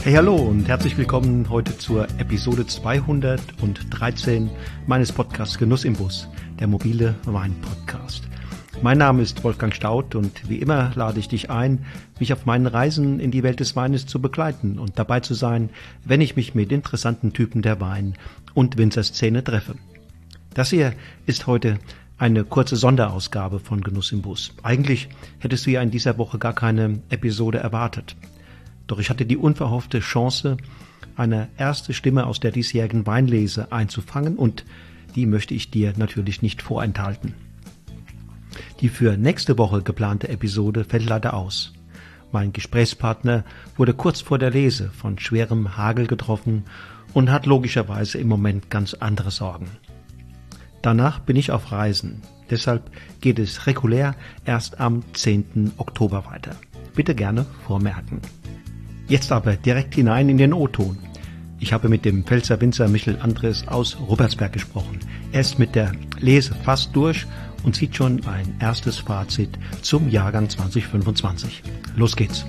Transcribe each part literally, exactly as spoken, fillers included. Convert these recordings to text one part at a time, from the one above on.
Hey, hallo und herzlich willkommen heute zur Episode zweihundertdreizehn meines Podcasts Genuss im Bus, der mobile Wein-Podcast. Mein Name ist Wolfgang Staudt und wie immer lade ich dich ein, mich auf meinen Reisen in die Welt des Weines zu begleiten und dabei zu sein, wenn ich mich mit interessanten Typen der Wein- und Winzerszene treffe. Das hier ist heute eine kurze Sonderausgabe von Genuss im Bus. Eigentlich hättest du ja in dieser Woche gar keine Episode erwartet. Doch ich hatte die unverhoffte Chance, eine erste Stimme aus der diesjährigen Weinlese einzufangen und die möchte ich dir natürlich nicht vorenthalten. Die für nächste Woche geplante Episode fällt leider aus. Mein Gesprächspartner wurde kurz vor der Lese von schwerem Hagel getroffen und hat logischerweise im Moment ganz andere Sorgen. Danach bin ich auf Reisen, deshalb geht es regulär erst am zehnten Oktober weiter. Bitte gerne vormerken. Jetzt aber direkt hinein in den O-Ton. Ich habe mit dem Pfälzer Winzer Michel Andres aus Ruppertsberg gesprochen. Er ist mit der Lese fast durch und zieht schon ein erstes Fazit zum Jahrgang zwanzig fünfundzwanzig. Los geht's!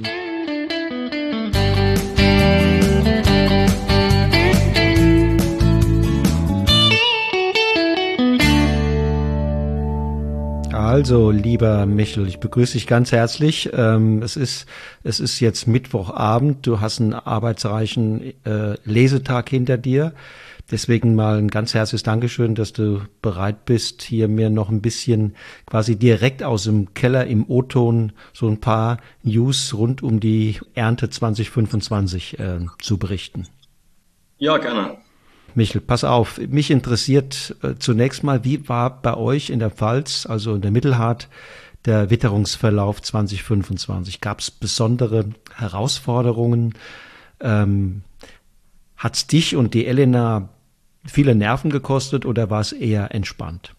Also, lieber Michel, ich begrüße dich ganz herzlich. Ähm, es ist, es ist jetzt Mittwochabend. Du hast einen arbeitsreichen äh, Lesetag hinter dir. Deswegen mal ein ganz herzliches Dankeschön, dass du bereit bist, hier mir noch ein bisschen quasi direkt aus dem Keller im O-Ton so ein paar News rund um die Ernte zwanzig fünfundzwanzig äh, zu berichten. Ja, gerne. Michel, pass auf, mich interessiert äh, zunächst mal, wie war bei euch in der Pfalz, also in der Mittelhart, der Witterungsverlauf zwanzig fünfundzwanzig? Gab es besondere Herausforderungen? Ähm, Hat es dich und die Elena viele Nerven gekostet oder war es eher entspannt?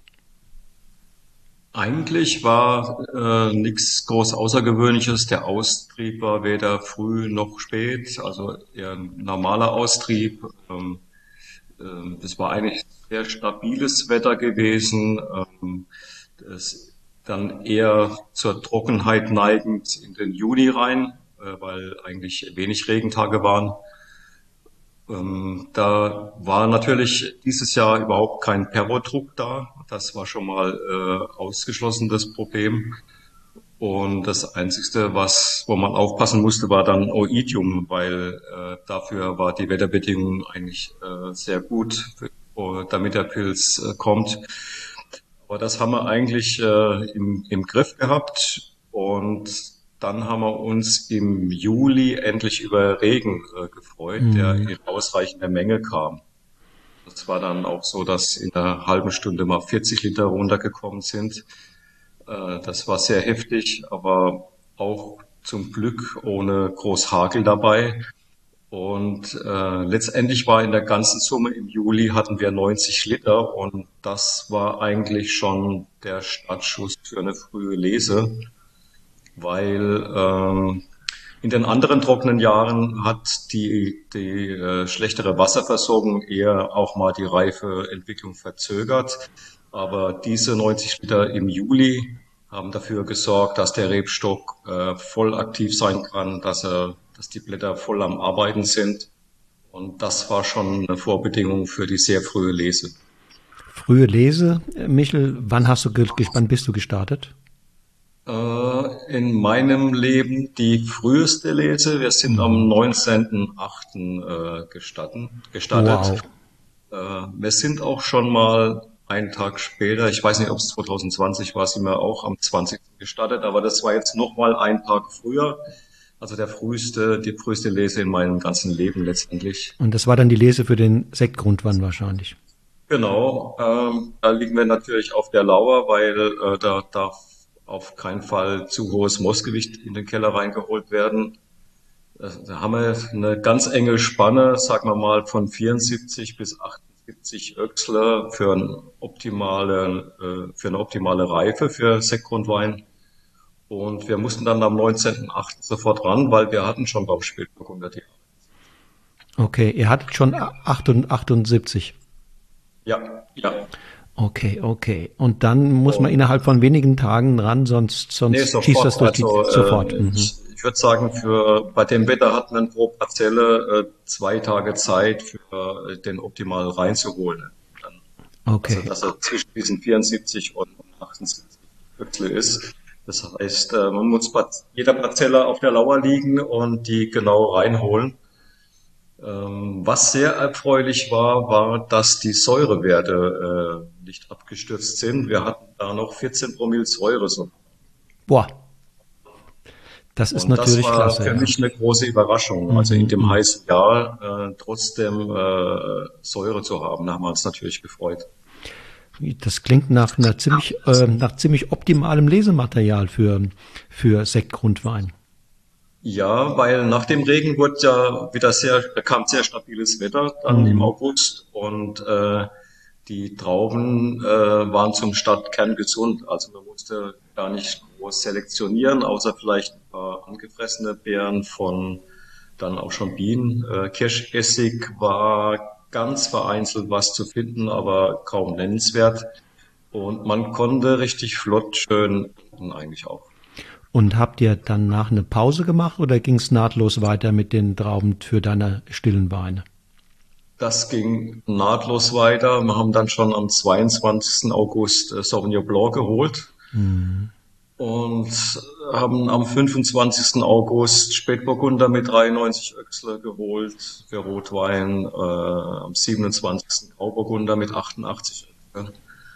Eigentlich war äh, nichts groß Außergewöhnliches. Der Austrieb war weder früh noch spät, also eher ein normaler Austrieb. Ähm, ähm, das war eigentlich sehr stabiles Wetter gewesen. Ähm, das dann eher zur Trockenheit neigend in den Juni rein, äh, weil eigentlich wenig Regentage waren. Ähm, da war natürlich dieses Jahr überhaupt kein Perrodruck da. Das war schon mal äh, ausgeschlossen, das Problem. Und das Einzige, was, wo man aufpassen musste, war dann Oidium, weil äh, dafür war die Wetterbedingung eigentlich äh, sehr gut, für, damit der Pilz äh, kommt. Aber das haben wir eigentlich äh, im, im Griff gehabt. Und dann haben wir uns im Juli endlich über Regen äh, gefreut, der Mhm. in ausreichender Menge kam. Das war dann auch so, dass in einer halben Stunde mal vierzig Liter runtergekommen sind. Äh, das war sehr heftig, aber auch zum Glück ohne groß Hagel dabei. Und äh, letztendlich war in der ganzen Summe im Juli hatten wir neunzig Liter und das war eigentlich schon der Startschuss für eine frühe Lese, weil ähm, in den anderen trockenen Jahren hat die, die äh, schlechtere Wasserversorgung eher auch mal die Reifeentwicklung verzögert. Aber diese neunzig Liter im Juli haben dafür gesorgt, dass der Rebstock äh, voll aktiv sein kann, dass er, dass die Blätter voll am Arbeiten sind. Und das war schon eine Vorbedingung für die sehr frühe Lese. Frühe Lese, äh, Michel, wann hast du, ge- wann bist du gestartet? Äh, in meinem Leben die früheste Lese. Wir sind am Mhm. neunzehnten achten äh, gestatten, gestartet. Wow. Äh, wir sind auch schon mal einen Tag später, ich weiß nicht, ob es zwanzig zwanzig war, sind wir auch am zwanzigsten gestartet, aber das war jetzt noch mal einen Tag früher. Also der früheste, die früheste Lese in meinem ganzen Leben letztendlich. Und das war dann die Lese für den Sektgrundwein wahrscheinlich. Genau, ähm, da liegen wir natürlich auf der Lauer, weil äh, da darf auf keinen Fall zu hohes Mostgewicht in den Keller reingeholt werden. Da da haben wir eine ganz enge Spanne, sagen wir mal, von vierundsiebzig bis achtundsiebzig Öchsler für, ein optimale, äh, für eine optimale Reife für Sektgrundwein. Und wir mussten dann am neunzehnten achten sofort ran, weil wir hatten schon beim Spätburgunder die. Okay, ihr hattet schon achtundsiebzig. Ja, ja. Okay, okay. Und dann muss man Und innerhalb von wenigen Tagen ran, sonst, nee, sonst schießt das sofort. durch die, Also sofort. äh, Mhm. ich, ich würde sagen, für bei dem Wetter hat man pro Parzelle äh, zwei Tage Zeit, für äh, den optimal reinzuholen. Dann, also Okay. dass er zwischen diesen vierundsiebzig und achtundsiebzig Öchsle ist. Das heißt, äh, man muss bei jeder Parzelle auf der Lauer liegen und die genau reinholen. Ähm, was sehr erfreulich war, war, dass die Säurewerte äh, nicht abgestürzt sind. Wir hatten da noch vierzehn Promille Säure. So. Boah, das ist Und das natürlich war klasse, für ja. mich eine große Überraschung. Also in Mhm, dem mhm. heißen Jahr äh, trotzdem äh, Säure zu haben, da haben wir uns natürlich gefreut. Das klingt nach einer ziemlich, äh, nach ziemlich optimalem Lesematerial für, für Sektgrundwein. Ja, weil nach dem Regen wurde ja wieder sehr, kam sehr stabiles Wetter dann im Mhm. August und äh, die Trauben äh, waren zum Stadtkern gesund. Also man musste gar nicht groß selektionieren, außer vielleicht ein paar angefressene Beeren von dann auch schon Bienen. Äh, Kirschessig war ganz vereinzelt was zu finden, aber kaum nennenswert. Und man konnte richtig flott schön ernten eigentlich auch. Und habt ihr danach eine Pause gemacht oder ging es nahtlos weiter mit den Trauben für deine stillen Weine? Das ging nahtlos weiter. Wir haben dann schon am zweiundzwanzigsten August äh, Sauvignon Blanc geholt Mhm. und haben am fünfundzwanzigsten August Spätburgunder mit dreiundneunzig Öchsle geholt für Rotwein, äh, am siebenundzwanzigsten Grauburgunder mit achtundachtzig Öchsle.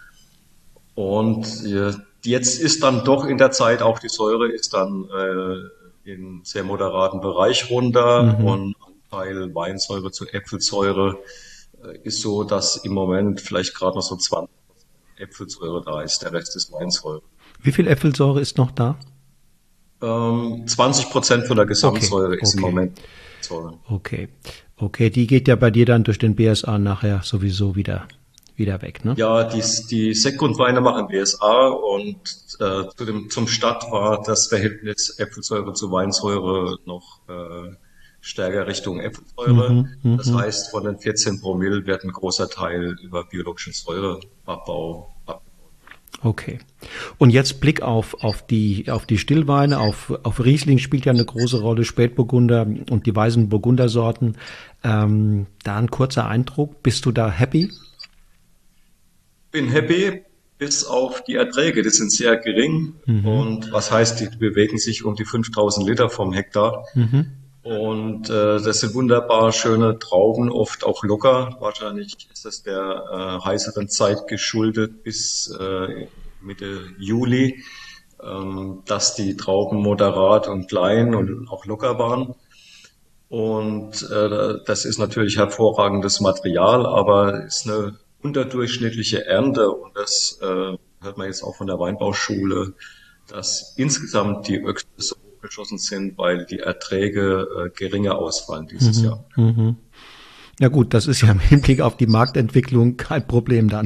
Und äh, jetzt ist dann doch in der Zeit auch die Säure ist dann äh, im sehr moderaten Bereich runter Mhm. und Anteil Weinsäure zu Äpfelsäure äh, ist so, dass im Moment vielleicht gerade noch so zwanzig Äpfelsäure da ist, der Rest ist Weinsäure. Wie viel Äpfelsäure ist noch da? Ähm, zwanzig Prozent von der Okay, Gesamtsäure ist im okay, Moment Säure. okay. Okay, die geht ja bei dir dann durch den B S A nachher sowieso wieder, wieder weg, ne? Ja, die, die Sektgrundweine machen B S A und äh, zu dem, zum Start war das Verhältnis Äpfelsäure zu Weinsäure noch äh, stärker Richtung Äpfelsäure. Mhm, Das mhm. heißt, von den vierzehn Promille wird ein großer Teil über biologischen Säureabbau ab. Okay. Und jetzt Blick auf, auf die, auf die Stillweine, auf, auf Riesling spielt ja eine große Rolle, Spätburgunder und die weißen Burgundersorten. Ähm, da ein kurzer Eindruck. Bist du da happy? Bin happy, bis auf die Erträge, die sind sehr gering. Mhm. Und was heißt, die bewegen sich um die fünftausend Liter vom Hektar. Mhm. Und äh, das sind wunderbar schöne Trauben, oft auch locker. Wahrscheinlich ist das der äh, heißeren Zeit geschuldet bis äh, Mitte Juli, ähm, dass die Trauben moderat und klein und auch locker waren. Und äh, das ist natürlich hervorragendes Material, aber ist eine unterdurchschnittliche Ernte. Und das äh, hört man jetzt auch von der Weinbauschule, dass insgesamt die Öchse so hochgeschossen sind, weil die Erträge äh, geringer ausfallen dieses Mhm. Jahr. Mhm. Ja gut, das ist ja im Hinblick auf die Marktentwicklung kein Problem dann.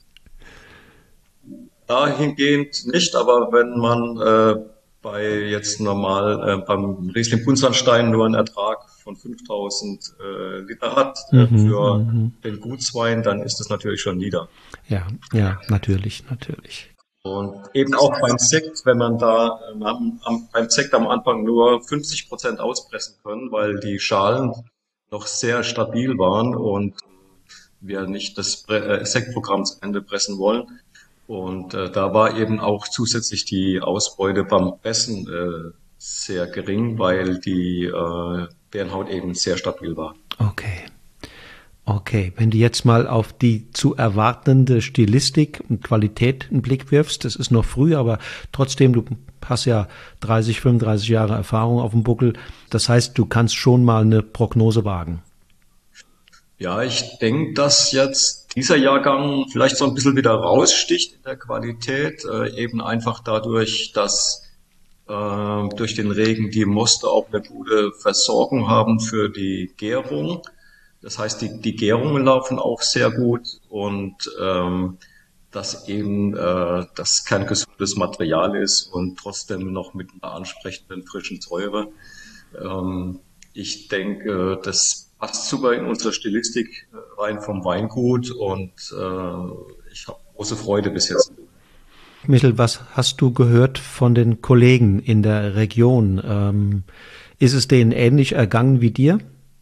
Dahingehend nicht, aber wenn man äh, bei jetzt normal äh, beim Riesling Buntsandstein nur einen Ertrag von fünftausend äh, Liter hat äh, Mhm. für Mhm. den Gutswein, dann ist das natürlich schon nieder. Ja, ja, natürlich, natürlich. Und eben auch beim Sekt, wenn man da ähm, am, am, beim Sekt am Anfang nur fünfzig Prozent auspressen können, weil die Schalen noch sehr stabil waren und wir nicht das Bre- äh, Sektprogramm zu Ende pressen wollen. Und äh, da war eben auch zusätzlich die Ausbeute beim Pressen äh, sehr gering, weil die äh, Bärenhaut eben sehr stabil war. Okay. Okay, wenn du jetzt mal auf die zu erwartende Stilistik und Qualität einen Blick wirfst, das ist noch früh, aber trotzdem, du hast ja dreißig, fünfunddreißig Jahre Erfahrung auf dem Buckel. Das heißt, du kannst schon mal eine Prognose wagen. Ja, ich denke, dass jetzt dieser Jahrgang vielleicht so ein bisschen wieder raussticht in der Qualität, äh, eben einfach dadurch, dass äh, durch den Regen die Moste auch eine gute Versorgung haben für die Gärung. Das heißt, die, die Gärungen laufen auch sehr gut und ähm, dass eben äh, das kein gesundes Material ist und trotzdem noch mit einer ansprechenden frischen Säure. Ähm, ich denke, das passt super in unsere Stilistik äh, rein vom Weingut und äh, ich habe große Freude bis jetzt. Michel, was hast du gehört von den Kollegen in der Region? Ähm, ist es denen ähnlich ergangen wie dir?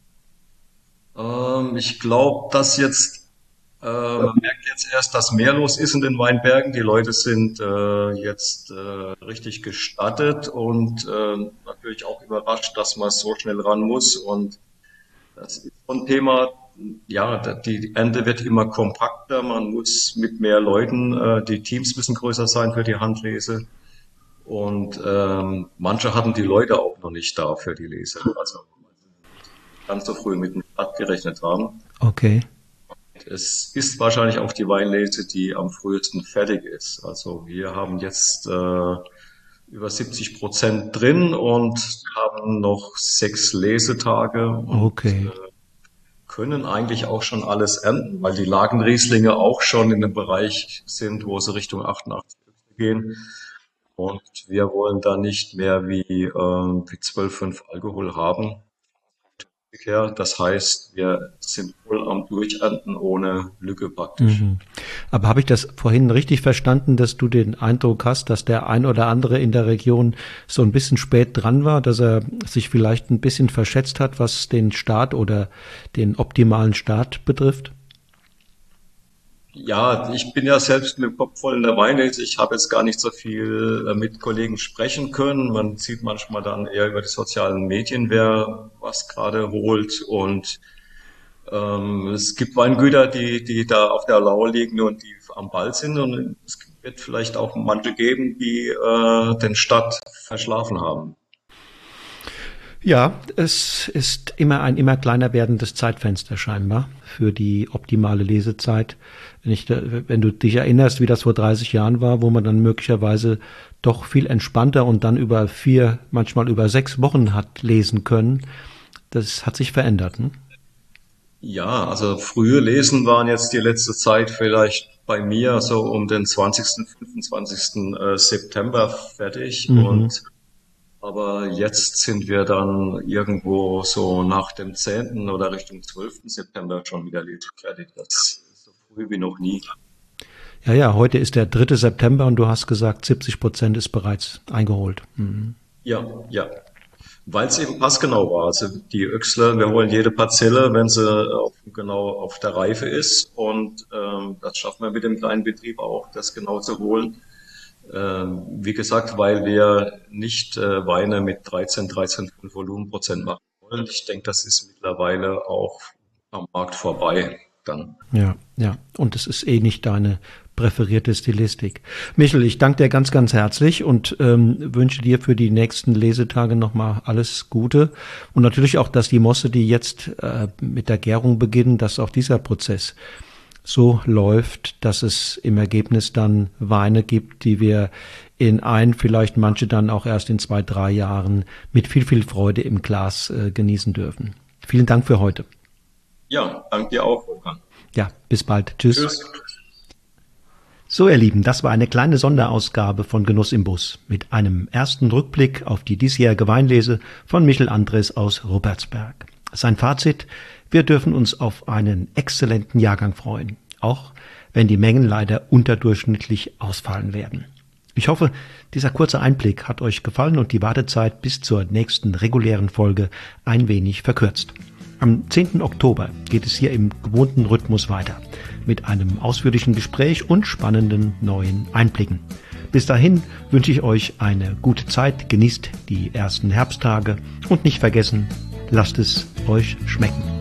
Ähm, ich glaube, dass jetzt, äh, man merkt jetzt erst, dass mehr los ist in den Weinbergen. Die Leute sind äh, jetzt äh, richtig gestattet und äh, natürlich auch überrascht, dass man so schnell ran muss. Und das ist so ein Thema, ja, da- die Ernte wird immer kompakter. Man muss mit mehr Leuten, äh, die Teams müssen größer sein für die Handlese. Und ähm, manche hatten die Leute auch noch nicht da für die Lese. Also ganz so früh mit dem Start gerechnet haben. Okay. Es ist wahrscheinlich auch die Weinlese, die am frühesten fertig ist. Also wir haben jetzt äh, über siebzig Prozent drin und haben noch sechs Lesetage und Okay. äh, können eigentlich auch schon alles ernten, weil die Lagenrieslinge auch schon in einem Bereich sind, wo sie Richtung achtundachtzig gehen. Und wir wollen da nicht mehr wie, ähm, wie zwölf Komma fünf Alkohol haben. Ja, das heißt, wir sind voll am Durchernten ohne Lücke praktisch. Mhm. Aber habe ich das vorhin richtig verstanden, dass du den Eindruck hast, dass der ein oder andere in der Region so ein bisschen spät dran war, dass er sich vielleicht ein bisschen verschätzt hat, was den Start oder den optimalen Start betrifft? Ja, ich bin ja selbst mit dem Kopf voll in der Weinlese. Ich habe jetzt gar nicht so viel äh, mit Kollegen sprechen können. Man sieht manchmal dann eher über die sozialen Medien, wer was gerade holt. Und ähm, es gibt Weingüter, die, die da auf der Lauer liegen und die am Ball sind. Und es wird vielleicht auch manche geben, die äh, den Start verschlafen haben. Ja, es ist immer ein immer kleiner werdendes Zeitfenster scheinbar für die optimale Lesezeit. Wenn ich, da- wenn du dich erinnerst, wie das vor dreißig Jahren war, wo man dann möglicherweise doch viel entspannter und dann über vier, manchmal über sechs Wochen hat lesen können, das hat sich verändert. Hm? Ja, also frühe Lesen waren jetzt die letzte Zeit vielleicht bei mir so um den zwanzigsten, fünfundzwanzigsten äh, September fertig Mhm. und aber jetzt sind wir dann irgendwo so nach dem zehnten oder Richtung zwölften September schon wieder lesend fertig. Das ist so früh wie noch nie. Ja, ja, heute ist der dritte September und du hast gesagt, siebzig Prozent ist bereits eingeholt. Mhm. Ja, ja. Weil es eben passgenau war. Also die Öchsler, wir holen jede Parzelle, wenn sie auf, genau auf der Reife ist. Und ähm, das schaffen wir mit dem kleinen Betrieb auch, das genau zu holen. Ähm, wie gesagt, weil wir nicht äh, Weine mit dreizehn, dreizehn Komma fünf Volumenprozent machen wollen. Ich denke, das ist mittlerweile auch am Markt vorbei dann. Ja, ja. Und es ist eh nicht deine präferierte Stilistik. Michel, ich danke dir ganz, ganz herzlich und ähm, wünsche dir für die nächsten Lesetage nochmal alles Gute. Und natürlich auch, dass die Mosse, die jetzt äh, mit der Gärung beginnen, dass auch dieser Prozess so läuft, dass es im Ergebnis dann Weine gibt, die wir in ein, vielleicht manche dann auch erst in zwei, drei Jahren mit viel, viel Freude im Glas äh, genießen dürfen. Vielen Dank für heute. Ja, danke dir auch, Wolfgang. Ja, bis bald. Tschüss. Tschüss. So, ihr Lieben, das war eine kleine Sonderausgabe von Genuss im Bus mit einem ersten Rückblick auf die diesjährige Weinlese von Michel Andres aus Ruppertsberg. Sein Fazit: Wir dürfen uns auf einen exzellenten Jahrgang freuen, auch wenn die Mengen leider unterdurchschnittlich ausfallen werden. Ich hoffe, dieser kurze Einblick hat euch gefallen und die Wartezeit bis zur nächsten regulären Folge ein wenig verkürzt. Am zehnten Oktober geht es hier im gewohnten Rhythmus weiter mit einem ausführlichen Gespräch und spannenden neuen Einblicken. Bis dahin wünsche ich euch eine gute Zeit, genießt die ersten Herbsttage und nicht vergessen, lasst es euch schmecken.